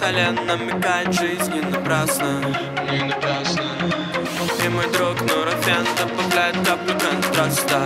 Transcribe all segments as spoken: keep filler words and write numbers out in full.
столе намекает, жизнь не напрасно, не напрасно. И мой друг Нурофен добавляет каплю контраста.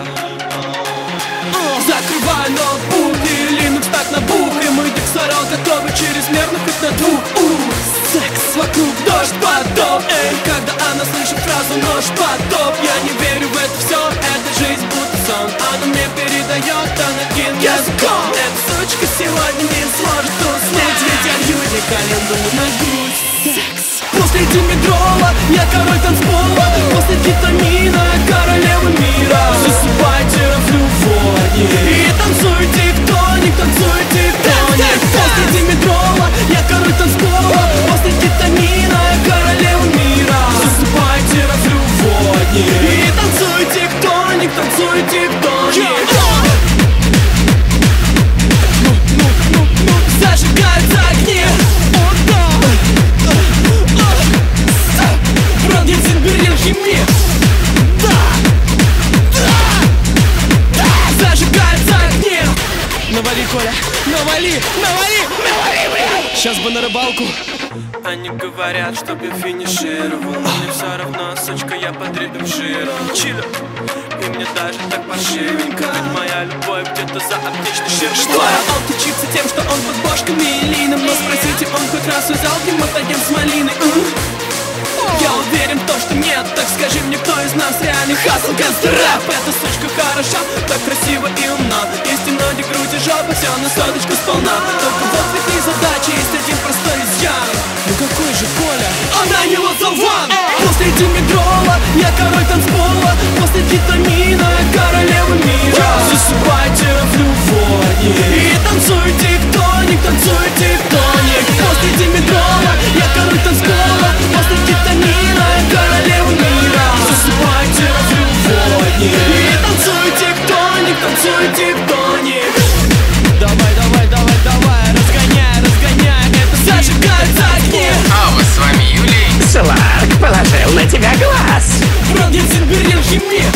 Закрывай ноутбук и Linux так на бук, и мой диксорал готовый чрезмерно хоть на двух. У, секс вокруг, дождь, потоп. Эй, когда она слышит фразу нож, потоп, я не верю в это все, эта жизнь будто сон. Она мне передает анагин языком. Эта сучка сегодня не сможет уснуть, ведь я лью ей календулу на грудь. Секс. После Димитрова я король танцпола, после кетамина я королева мира. Засыпайте рафлюфони и танцуйте кто-ник, танцуйте кто-ник. После Димитрова я король танцпола, после кетамина я королева мира. Засыпайте рафлюфони и танцуйте кто-ник, танцуйте кто-ник. Зажигаются огни. Берлин, химия. Да, да, да. Зажигаются огни. Навали, Коля, навали, навали, навали, блядь. Сейчас бы на рыбалку. Они говорят, чтоб я финишировал, но мне все равно, сучка, я под ритм жира. Чилю. И мне даже так паршивенько, ведь моя любовь где-то за аптечной ширмой. Что я отличится тем, что он под бошками и лином, но спросите, он хоть раз взял гематоген с малиной. Я уверен в то, что нет. Так скажи мне, кто из нас реальный хасл гангстер рэп? Эта сучка хороша, так красива и умна. Есть ноги, грудь и жопа, все на соточку сполна. Только вот ведь не задача, есть один простой изъян. Ну какой же, Коля? Она его заван. После Димитрова я король танцпола, после кетамина я королева мира. Засыпайте рафлюфони и танцуйте кто-ник, танцуйте кто-ник. После Димитрова я король танцпола, после кетамина я королева мира. Засыпайте рафлюфони и танцуйте кто-ник, танцуйте кто-ник. Давай, давай, давай, давай, разгоняй, разгоняй, это зажигаются огни. А вот с вами Юлий. Сларк положил на тебя глаз. Берлин, Берлин, химия.